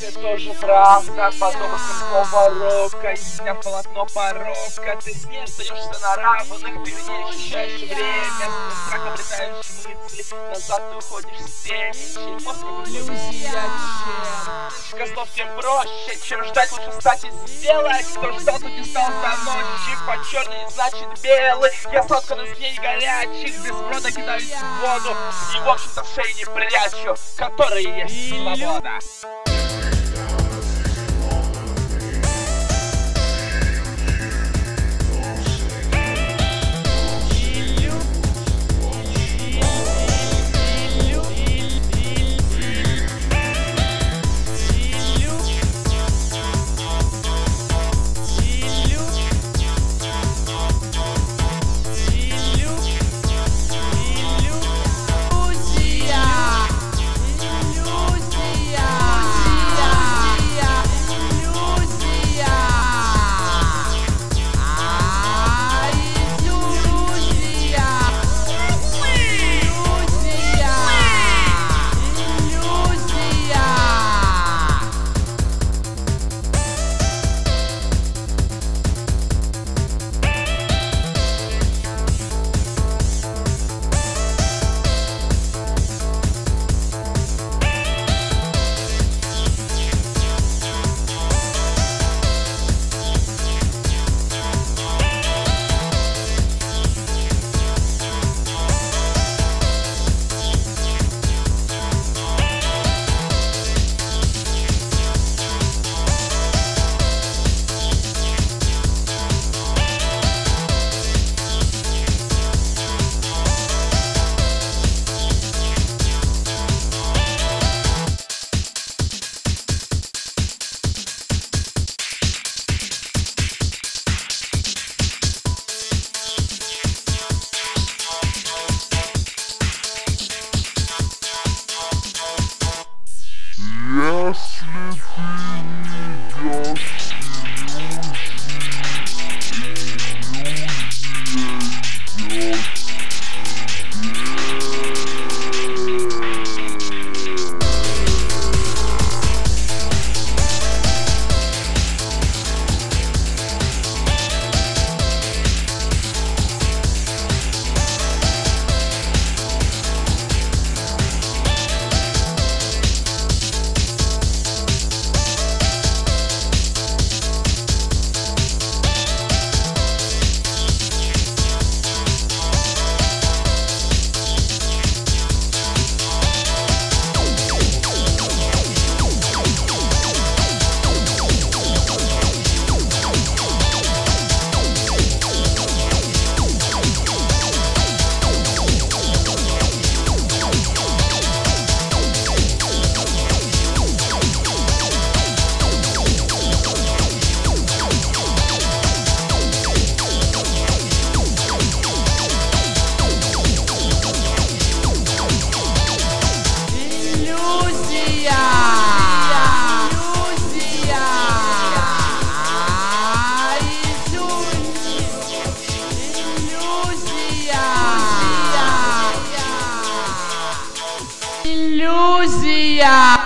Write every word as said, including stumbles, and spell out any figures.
ты тоже правда. Под образом злого рока, сняв полотно порока, ты с ней остаешься на равных, ты в ней ощущаешь время, с страхом обретаешь мысли, назад ты уходишь с тени, чей мозг как иллюзия, чем козлов тем проще, чем ждать, лучше встать и сделать. Кто ждал, тот не стал до ночи, по черный не значит белый. Я соткан из ней горячих, без брода кидаюсь в воду и в общем-то в шее не прячу, которая есть свобода. Иллюзия!